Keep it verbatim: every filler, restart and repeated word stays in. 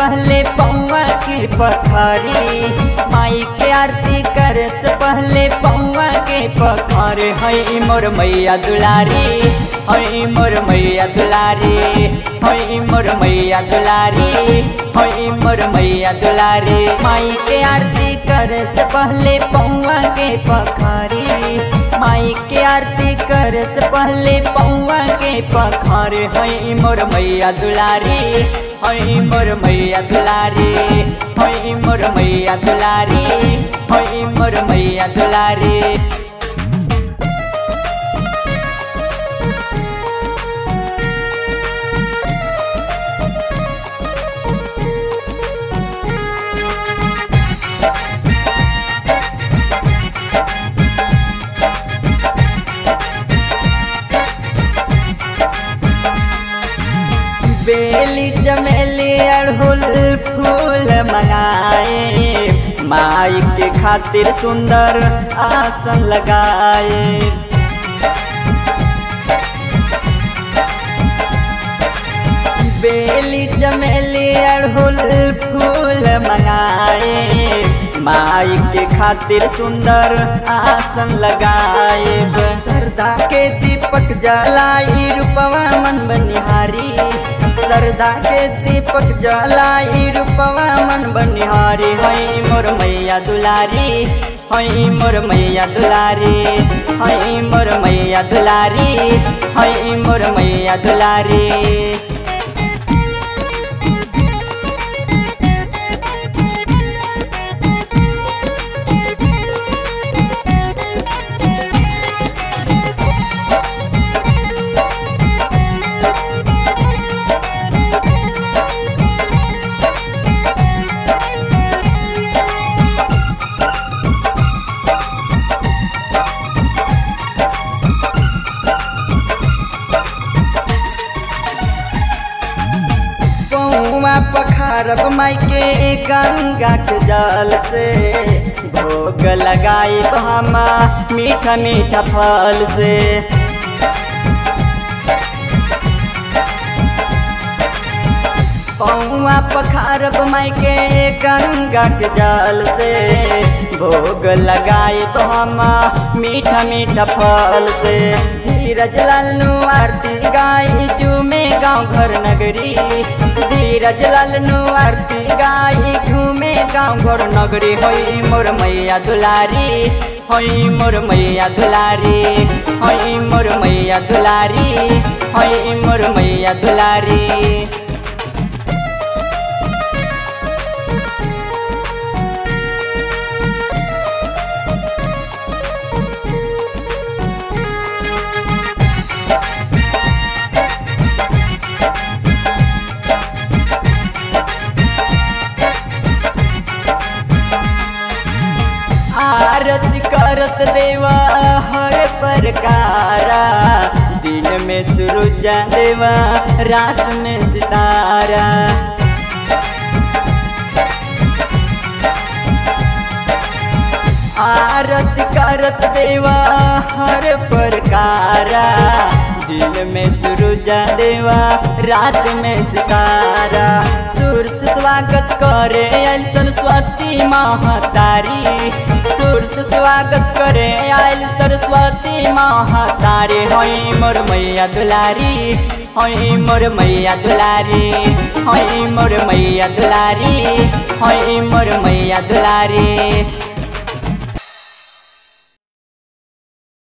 पहले पौआ के पखारी, माई के आरती करे से पहले पौआ के पखारे। हई मोर मैया दुलारी, हई मोर मैया दुलारी, हई मोर मैया दुलारी, हई मोर मैया दुलारी। माई के आरती करे से पहले पौआ के पखारी, माई के आरती करे से पहले पौआ के पखारे। हई मोर मैया दुलारी, हई मोर मैया दुलारी, हई मोर मैया दुलारी, हई मोर मैया दुलारी। बेली चमेली अड़हुल फूल मंगाए, माई के खातिर सुंदर आसन लगाए। बेली चमेली अड़हुल फूल मंगाए, माई के खातिर सुंदर आसन लगाए। सरदा के दीपक जलाई रूपवा मन बनिहारी, सरदा के दीपक जलाई रूपवा मन बनिहारी। हई मोर मैया दुलारी, हई मोर मैया दुलारी, हई मोर मैया दुलारी, हई मोर मैया दुलारी। पखारब माई के गंगा के जल से, भोग लगाई हमा मीठा मीठा फल से। पौआ पखारब माई के गंगा के जल से, भोग लगाई हमा मीठा मीठा फल से। धीरज लाल नु आरती गाई झूमे गाँव घर नगरी, धीरज लाल नु आरती गाई घूमे गाँव घर नगरी। हई मोर मैया दुलारी, हई मोर मैया दुलारी, हई मोर मैया दुलारी, हई मोर मैया दुलारी। आरती करत देवा हर प्रकारा, दिन में सूरज देवा रात में सितारा। आरती करत देवा हर प्रकारा, दिन में सूरज देवा रात में सितारा। सुर से स्वागत करे आयल सरस्वती महतारी, सुर से स्वागत करे आयल सरस्वती महतारी। हई मोर मैया दुलारी, हई मोर मैया दुलारी, हई मोर मैया दुलारी, हई मोर मैया दुलारी।